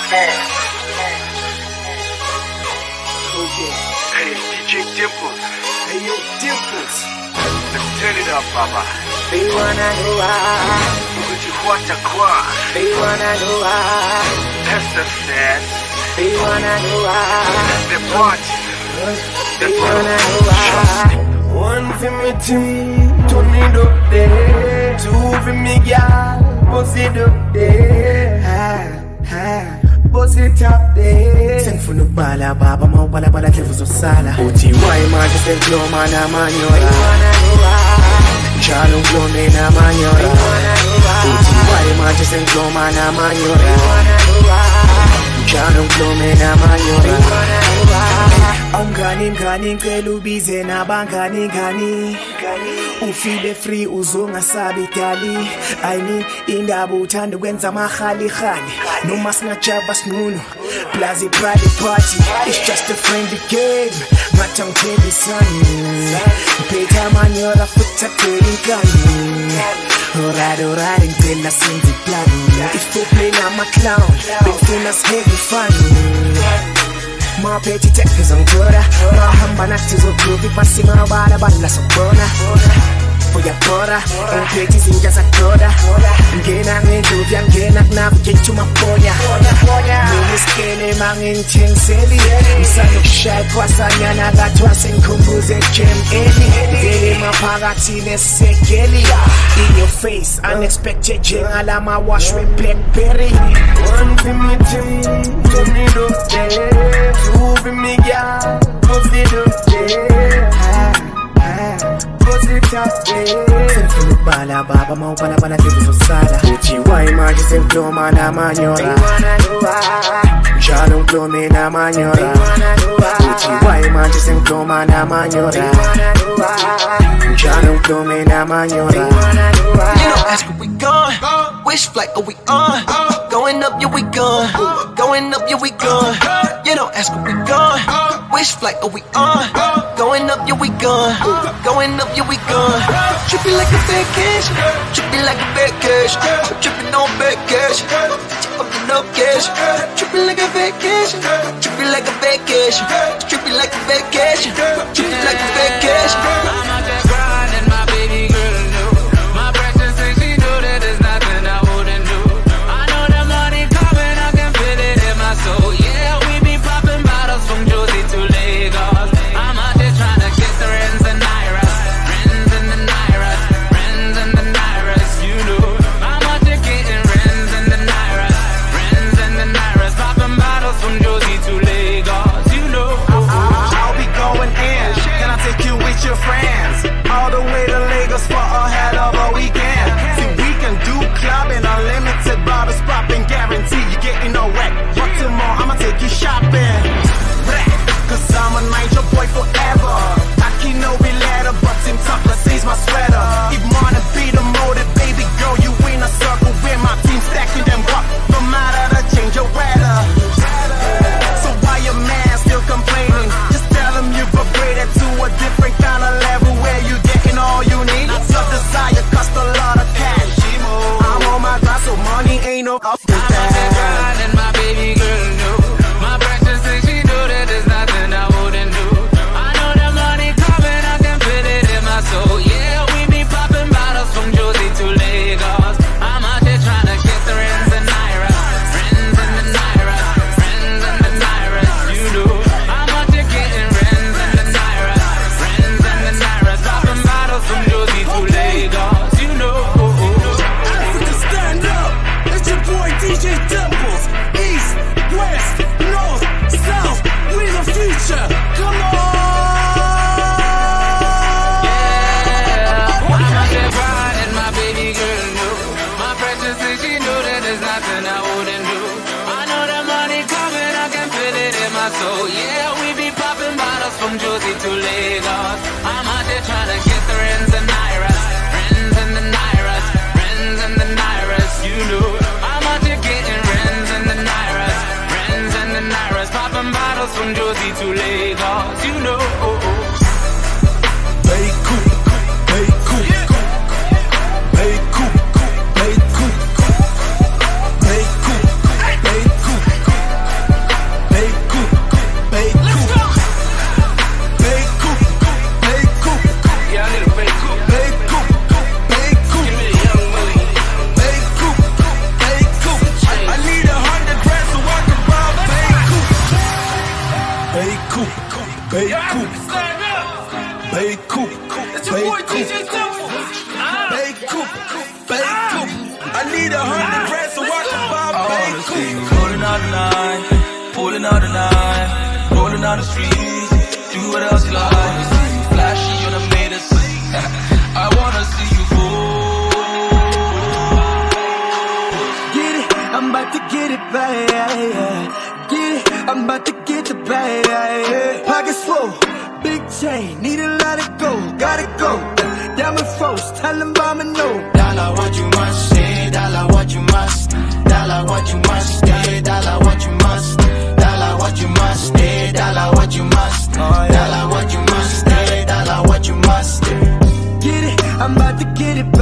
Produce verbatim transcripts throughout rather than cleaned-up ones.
Hey, D J Dimples. Hey, yo, Dimples. Let's turn it up, Baba. They wanna know why. Kujifuata kwa. They wanna know why. Pesa says. They wanna know why. The party. They wanna know why. One for me team, turn it up there. Two for me girl, bust it up there. Ha, ha. Bust it up there. Send for no bala, baba mau bala bala tlevu zosala. Uti wai manje send flow mana manyora. Chalo flow me na manyora. Uti wai manje send flow mana manyora. Chalo flow me na manyora. Ungani ngani ngicela ubize nabangani ngani. Ufile free uzongasabi dali. I mean indaba uthanda ukwenza amahali khali. Noma singajava sinquno. Plaza private party. It's just a friendly game. Ngathi angithembi sani. Phetha manyora futhi athwele inkani. Alright, alright, ngicela senze iplan. If you play nama-clown, befuna siheavy fun. My petty tech is on Twitter. My humbanat is a groovy, passing my bada bada sobona. For your brother, and petties in just a quarter. Gain a man to young gain at navigate to my ponya. Minis Kelly man in Ching Silly. Son of Shy Kwasanyana that was in Kumbuze Jem Eli. Daily my paratine Sekeli. In your face, unexpected Jing Alama wash with Blackberry. One for me, Jim, turn it up there. Two for me, yeah, bust it up there. Bust it up there. Send for the bala, baba mau bala bala tlevu zosala. Uti wai manje send flow mana manyora. They wanna know why. Chalo flow me na manyora. They wanna know why. Uti wai manje send flow mana manyora. They wanna know why. Chalo flow me na manyora. They wanna know why. You don't ask where we gone. Which flight are we on? Going up, yeah we gone. Going up, yeah we gone. You don't ask where we gone. Which flight are we on? Going up, yeah we gone. Going up, yeah we gone. Tripping like a vacation. Tripping like a vacation. Tripping on vacation. Tripping up cash. Tripping like a vacation. Tripping like a vacation. Tripping like a vacation. Tripping like a vacation. I'm out there grinding, my baby girl knew. My precious thing, she knew that there's nothing I wouldn't do. I know the money coming, I can feel it in my soul. Yeah, we be popping bottles from Josie to Lagos. I'm out there trying to get the rents and Nairas. Rents and the Nairas. Rents and the Nairas, you know. I'm out there getting rents and the Nairas. Rents and the Nairas. Popping bottles from Josie to Lagos, you know. I'll be going in. Can I take you with your friends? All the way to Bay Cooper, Bay Cooper. I need a hundred grand so I can buy a Bay Cooper. Rolling out the night, pulling out the night, rolling down the streets, do what else you like. Flashy and I made it. I wanna see you fall. Get it, I'm about to get it back. Get it, I'm about to get the bag. Pockets full, big chain, need a lot of gold, gotta go. Diamond froze, tell them Mama no. Dollar what you must say, dollar what you must, dollar what you must say, dollar what you must, dollar what you must say, dollar what you must, dollar what you must say, dollar what you must. Get it, I'm about to get it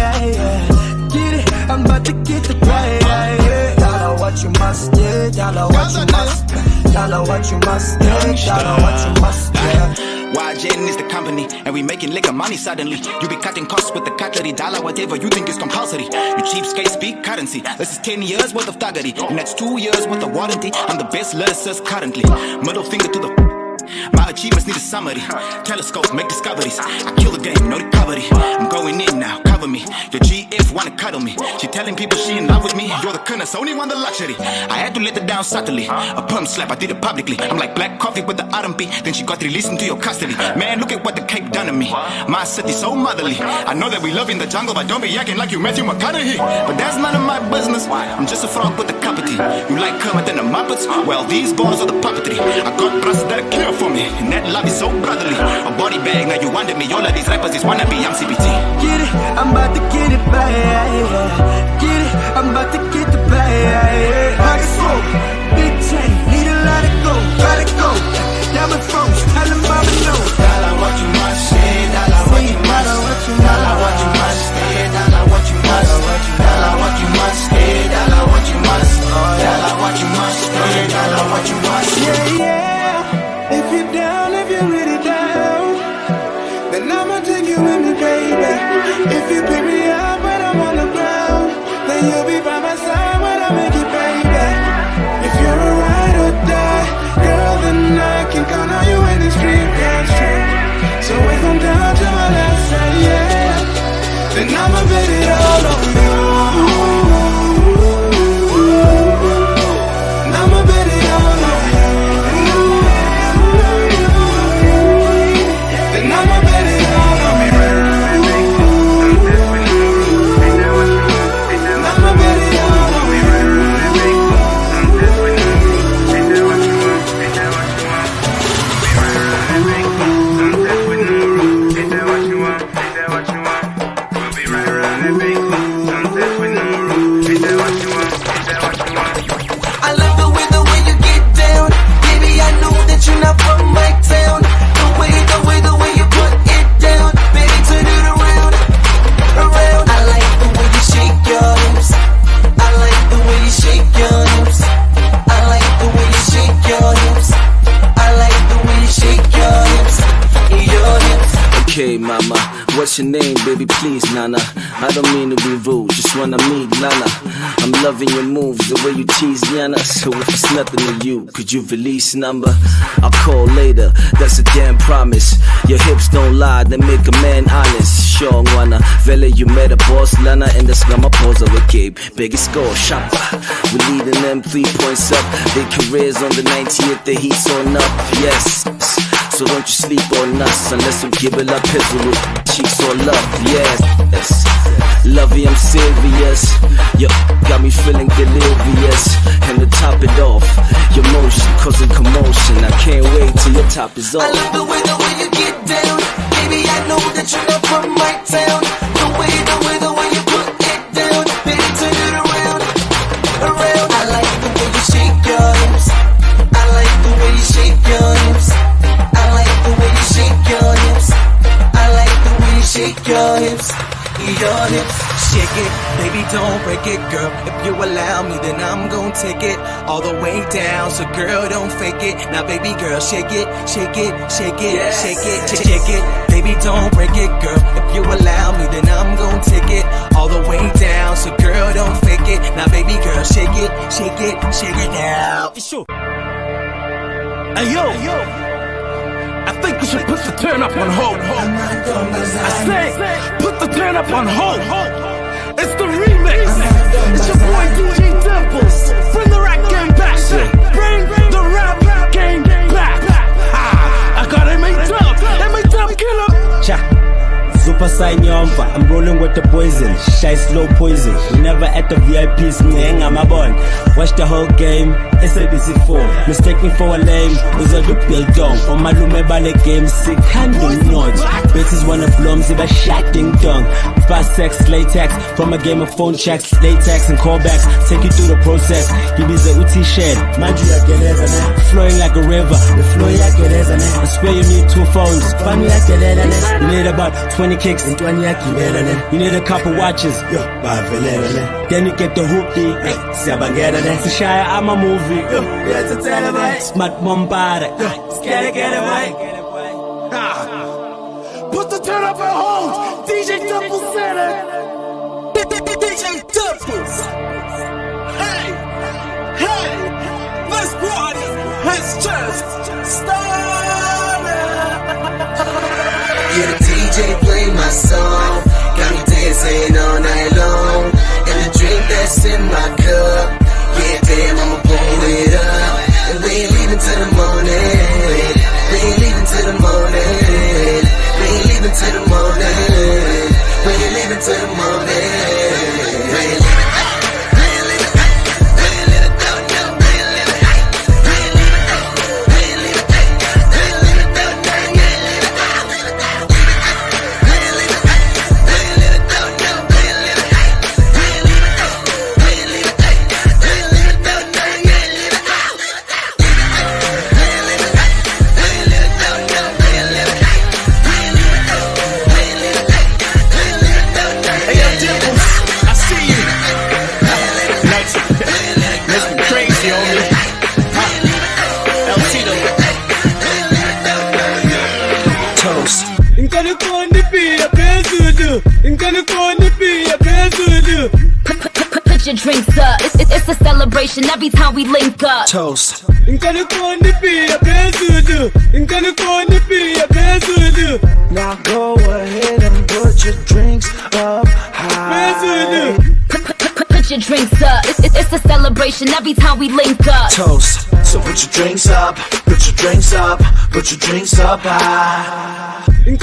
back. Get it, I'm about to get the bag. Dollar what you must, yeah, dollar what you must, dollar what you must, yeah, dollar what you must, yeah. Y J N is the company, and we making liquor money suddenly. You be cutting costs with the cutlery, dollar whatever you think is compulsory. You cheapskate speak currency. This is ten years worth of thuggery, and that's two years worth of warranty. I'm the best lyricist currently. Middle finger to the. My achievements need a summary. Telescope, make discoveries. I kill the game, no recovery. I'm going in now, cover me. Your G F wanna cuddle me. She telling people she in love with me. You're the curse, only one the luxury. I had to let her down subtly. A perm slap, I did it publicly. I'm like black coffee with the R and B. Then she got released into your custody. Man, look at what the Cape done to me. My city so motherly. I know that we love in the jungle, but don't be acting like you Matthew McConaughey. But that's none of my business. I'm just a frog with a cup of tea. You like Kermit and the Muppets? Well, these bars are the puppetry. I got brothers that are clear for me. And that love is so brotherly. A body bag, now you wonder me. All of these rappers is wanna be, I'm C B T. Get it, I'm about to get it back. Get it, I'm about to get the bag. Pockets full, big chain, need a lot of gold, gotta go. Diamond froze, tell them Mama no. Dollar what you must say, dollar what you must, dollar what you must say, dollar what you must, dollar what you must say, dollar what you must, dollar what you must say, dollar what you must. Yeah, yeah. If you're down, if you're really down, then I'ma take you with me, baby. If you pick me up when I'm on the ground, then you'll be by my side when I make it, baby. If you're a ride or die, girl, then I can count on you when this dream comes true. So if I'm down to my last side, yeah, then I'ma bet it all on you. I'ma bet it all on you. I'ma bet it all on me. I'ma bet it all on me. I love the way, the way you get down. Baby, I know that you're not from my town. The way, the way, the way you put it down. Baby, turn it around, around. I like the way you shake your hips. I like the way you shake your hips. I like the way you shake your hips. I like the way you shake your hips. Your hips. Okay, mama, what's your name, baby? Please, Nana. I don't mean to be rude, just wanna meet Nana. I'm loving your moves, the way you tease Nana. So if it's nothing to you, could you release number? I'll call later, that's a damn promise. Your hips don't lie, they make a man honest. Sure, wanna vele you met a boss Lana, and that's gonna pause of a Gabe. Big score, shopper. We leading them three points up. Their careers on the ninetieth, the heat's on up, yes. So don't you sleep on us unless you give it up his with cheeks all up, yes. Lovey, I'm serious. You got me feeling delirious. And to top it off, your motion causing commotion. I can't wait till your top is off. I love the way, the way you get down. Baby, I know that you're not from my town. The way, the way, the way you put it down. Baby, turn it around, around. I like the way you shake your hips. I like the way you shake your hips. I like the way you shake your hips. I like the way you shake your hips. Your hips. Shake it, baby, don't break it, girl. If you allow me, then I'm gon' take it all the way down. So girl, don't fake it. Now baby girl, shake it, shake it, shake it, yes. shake it, sh- shake it. Baby, don't break it, girl. If you allow me, then I'm gon' take it all the way down. So girl, don't fake it. Now baby girl, shake it, shake it, shake it now. Sure. Hey yo, I think you should put the turn up on hold. I say, put the turn up on hold. It's the remix. It's your boy D J Dimples. Bring the rap game back. Bring the rap game back. Ah, I got M A Dub. M A Dub killer. Cha. Super sign yomva, I'm rolling with the poison. Shy slow poison. We never at the V I Ps, hang on my bond. Watch the whole game, S A B C four. Mistake me for a lame, was a good build down. On my lume ballet game, sick handle notes. Bitches wanna blow, see the shot ding dong. Fast sex, latex, from a game of phone checks, latex and callbacks. Take you through the process. Give me the U T shed. Manju yakeleza ne. Flowing like a river, the flow yakeleza ne. I swear you need two phones. Funny yakeleza ne. You need about twenty kicks and twenty yakeleza ne. You need a couple watches. Yo, baveleza ne. Then you get the hoopty. Hey, siyabangena ne. Sishaya, I'm a movie. Yo, yeah, to tell it right. Smart bombard. Yo, scared get it right. Ah. Put the turn up at home. D J Dimples said it. D J Dimples. Hey, hey, let's party. Let's just start it. Yeah, the D J play my song. Got me dancing all night long. And the drink that's in my cup. Yeah, damn, I'ma pull it up. And we ain't leaving till the morning. We ain't leaving till the morning. We ain't leaving till the morning. We ain't leaving till the morning. We ain't leaving. Put your drinks up. It's, it's, it's a celebration every time we link up. Toast. Now go ahead and put your drinks up high. Put, put, put, put your drinks up. It's, it's, it's a celebration every time we link up. Toast. So put your drinks up. Put your drinks up. Put your drinks up high. Put,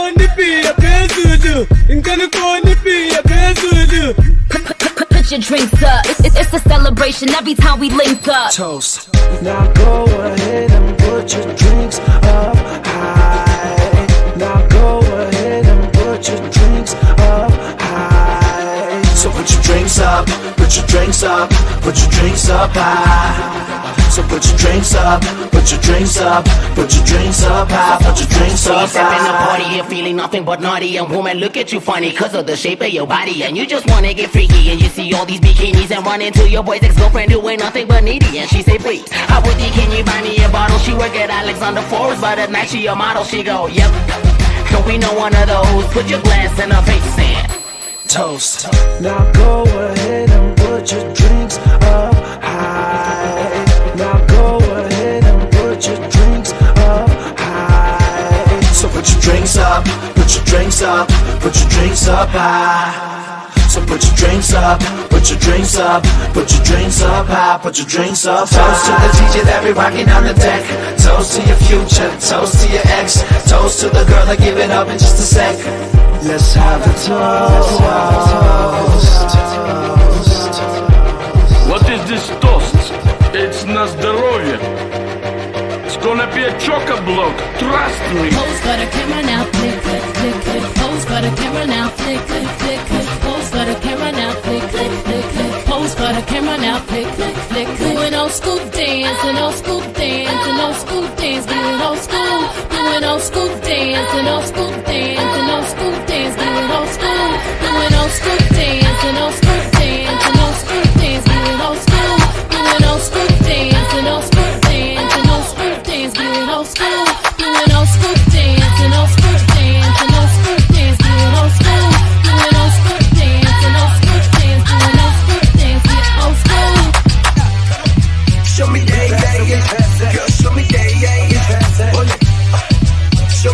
put, put, put your drinks up. It's, it's, it's a celebration every time we link up. Toast. Now go ahead and put your drinks up high. Now go ahead and put your drinks up high. So put your drinks up. Put your drinks up. Put your drinks up high. So put your drinks up, put your drinks up, put your drinks up high, put your drinks so up high. So you step in the party, you're feeling nothing but naughty. And woman look at you funny cause of the shape of your body. And you just wanna get freaky. And you see all these bikinis and run into your boy's ex-girlfriend who ain't nothing but needy. And she say please, how would you, can you buy me a bottle? She work at Alexander Forest, but at night she a model. She go, yep, don't we know one of those? Put your glass in her face and toast. Now go ahead and put your drinks up high. Now go ahead and put your drinks up high. So put your drinks up, put your drinks up, put your drinks up high. So put your drinks up, put your drinks up, put your drinks up high, put your drinks up high. Toast to the D J that be rocking on the deck. Toast to your future, toast to your ex. Toast to the girl that give it up in just a sec. Let's have a toast. What is this toast? It's на здоровье. It's gonna be a chock-a-block, trust me. Pose for the camera now, click, click, click, click. Pose for the camera now, click, click, click, click. Pose for the camera now, click, click, click, click. Pose for the camera now, click, click, click, click. Doing old school dance and old school dance and old school dance, doing old school. Doing old school dance and old school dance and old school dance, doing old school. Doing old school dance and old school dance and old school dance, doing old school. Doing old school dance and old school dance and old school dance, doing old school. Doing old school dance and old school dance and old school dance, doing old school. Doing old school dance and old school dance, doing old school dance, yeah, old school. Show me yeah, yeah, yeah. Girl, show me yeah, yeah, yeah.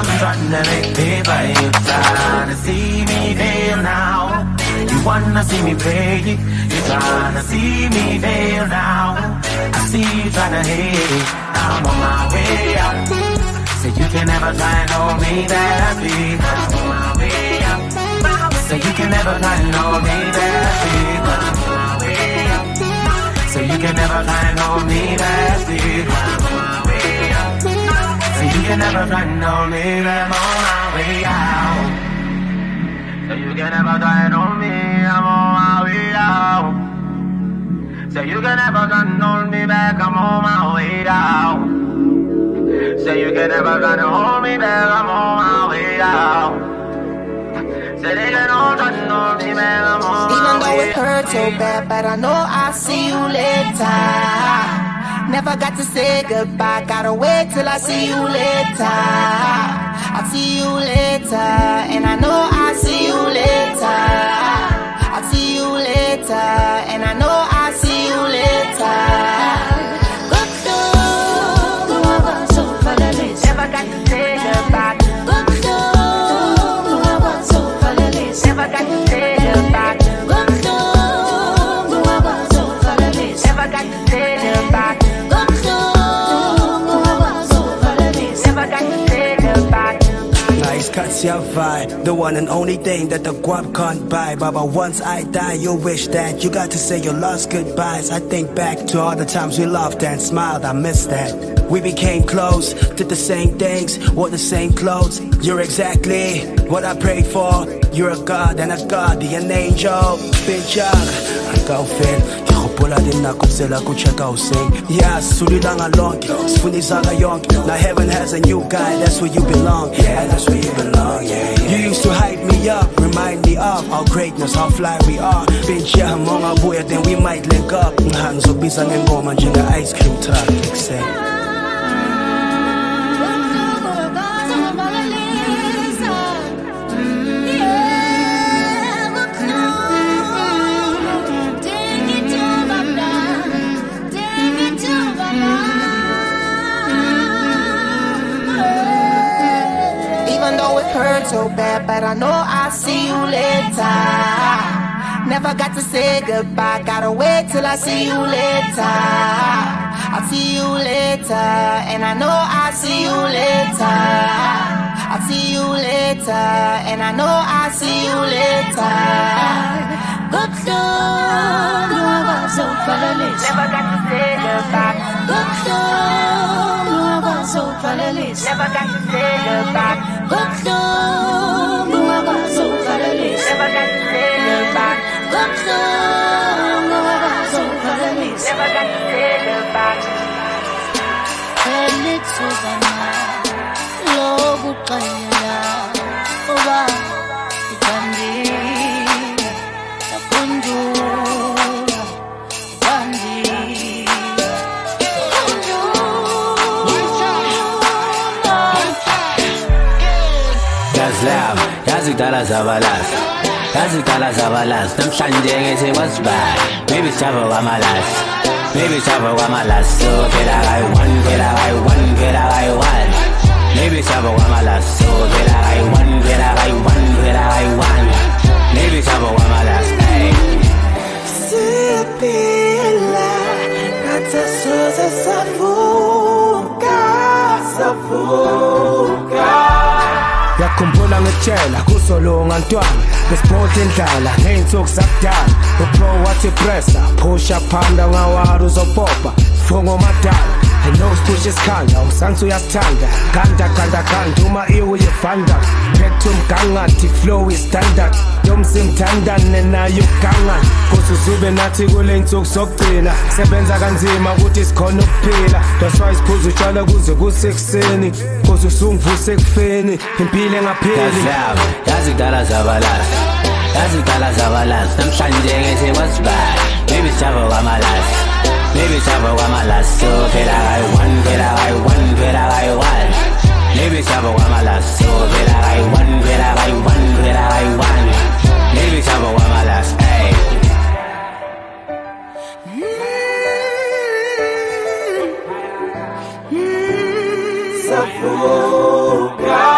trying to make me pay. You trying to see me fail now. You wanna see me break it. You tryna see me fail now. I see you tryna hate. I'm on my way out. So you can never try and hold me back, babe. I'm on my way out. So you can never try and hold me back, babe. I'm on my way out. So you can never try and hold me back, babe. I'm on my way out. So you can never try and hold me back. I'm on my way out. So you can never try and hold me. I'm on my way out. So you can never try and hold me back. I'm on my way out. So you can never try and hold me back. I'm on my way out. So they can all try and hold me back. I'm on Even my though way it hurts so bad, but I know I'll see you later. Never got to say goodbye, gotta wait till I see you later. I'll see you later, and I know I'll see you later. I'll see you later, and I know I'll see you later. Never got to say goodbye. Never got to say goodbye. Never got to say goodbye. Nice cuts your vibe, the one and only thing that the guap can't buy. Baba, once I die, you wish that you got to say your last goodbyes. I think back to all the times we laughed and smiled, I miss that. We became close, did the same things, wore the same clothes. You're exactly what I prayed for. You're a god and a guardian angel. Big jug, I go fit. Hopola din na kusela kucheka using. Yeah, sulilanga lonke, sifundisanga yonke. Now heaven has a new guy, that's where you belong. Yeah, that's where you belong, yeah, yeah. You used to hype me up, remind me of our greatness, how fly we are. Bitch, yeah, monga buya, then we might link up. Nganzo bisa ngengoma njenga ice cream truck, except. Hurt so bad, but I know I'll see you later. Never got to say goodbye, gotta wait till I see you later. I'll see you later, and I know I'll see you later. I'll see you later, and I know I'll see you later. Good song, so never got to say goodbye. Good song, so never got to say goodbye. Good song, so never got to say goodbye. Good song, so never got to say goodbye. And it's over now. Logo kaya oba ikandi takunju ikandi Gazlav, yazi dala zavalas, yazi dala zavalas. Namhlanje ngithi wasibaya, maybe chava wamalas, maybe chava wamalas. So phela kayi one, phela kayi one, phela kayi one. Maybe chava wamalas, so phela kayi one, phela kayi one, phela kayi one. Maybe chava wamalas. Hey. Sipila, kata soza savuka, savuka. Yakhumbula ngitshela kusolunga ntwana besiphothi indlala ngey'nsuku zakudala upro wathi pressa phusha phanda ngawari uzopopa funga omadala I know push isikhanda usangithi uyasithanda ganda ganda ganda uma iwe uyevanda phethe umgangathi flow is standard yomsimthandane nayo ugangana kuze uzube nathi kule nsuku sokugcina sebenza kanzima ukuthi sikhona ukuphila that's why siphuza utshwala kuze kusekuseni kuze usungivuse ekufeni impilo engapheli yazi dala zavalas yazi dala zavalas namhlanje ngithi wasibaya maybe chava wamalas maybe chava wamalas so phela kayi one phela kayi one phela kayi one maybe chava wamalas so phela kayi one phela kayi one phela kayi one maybe chava wamalas. Hey. Savuka